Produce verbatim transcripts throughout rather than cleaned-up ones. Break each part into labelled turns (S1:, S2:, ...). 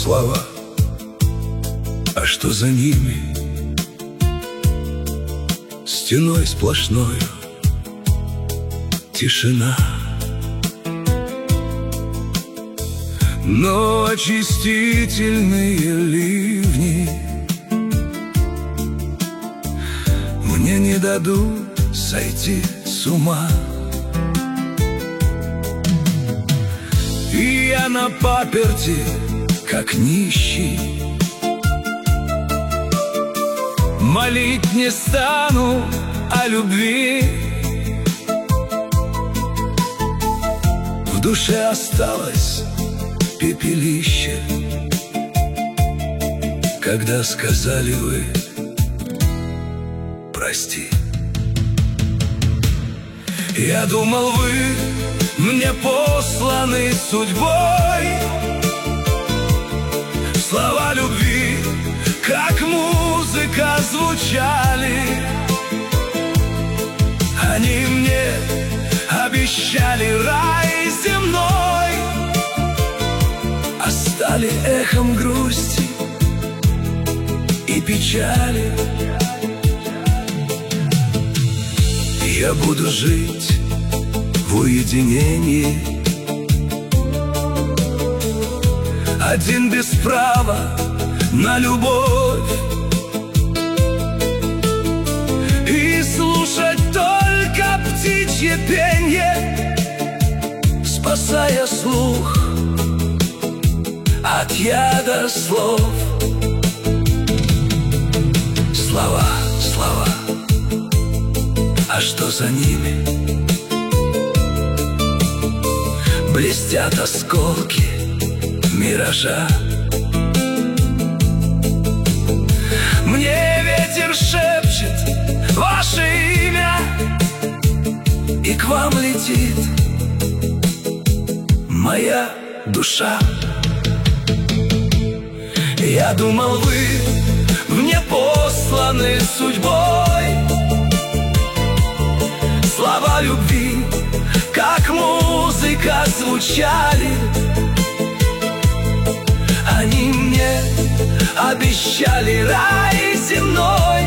S1: слова, а что за ними? Стеной сплошною тишина. Но очистительные ливни мне не дадут сойти с ума. И я на паперти, как нищий, молить не стану о любви. В душе осталось пепелище, когда сказали вы прости. Я думал, вы мне посланы судьбой, слова любви, как музыка, звучали. Они мне обещали рай земной, а стали эхом грусти и печали. Я буду жить в уединении, один без права на любовь, и слушать только птичье пенье, спасая слух от яда слов. Слова, слова, а что за ними? Блестят осколки миража. Мне ветер шепчет ваше имя, и к вам летит моя душа. Я думал, вы мне посланы судьбой, слова любви, как музыка, звучали. Они мне обещали рай земной,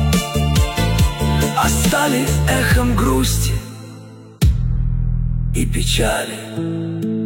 S1: а стали эхом грусти и печали.